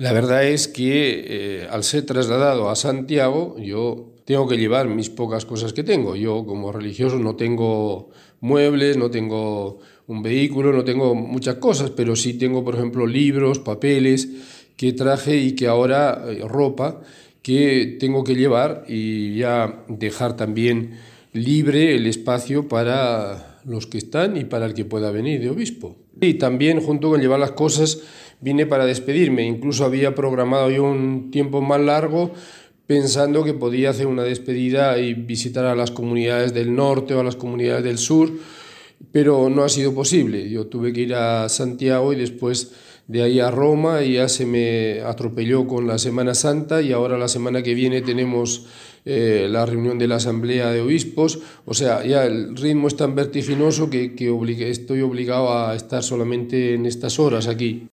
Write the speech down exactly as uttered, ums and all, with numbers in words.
La verdad es que eh, al ser trasladado a Santiago, yo tengo que llevar mis pocas cosas que tengo. Yo como religioso no tengo muebles, no tengo un vehículo, no tengo muchas cosas, pero sí tengo, por ejemplo, libros, papeles que traje y que ahora, eh, ropa que tengo que llevar y ya dejar también libre el espacio para los que están y para el que pueda venir de obispo. Y también junto con llevar las cosas vine para despedirme, incluso había programado yo un tiempo más largo pensando que podía hacer una despedida y visitar a las comunidades del norte o a las comunidades del sur, pero no ha sido posible. Yo tuve que ir a Santiago y después de ahí a Roma y ya se me atropelló con la Semana Santa y ahora la semana que viene tenemos eh, la reunión de la Asamblea de Obispos. O sea, ya el ritmo es tan vertiginoso que, que obligue, estoy obligado a estar solamente en estas horas aquí.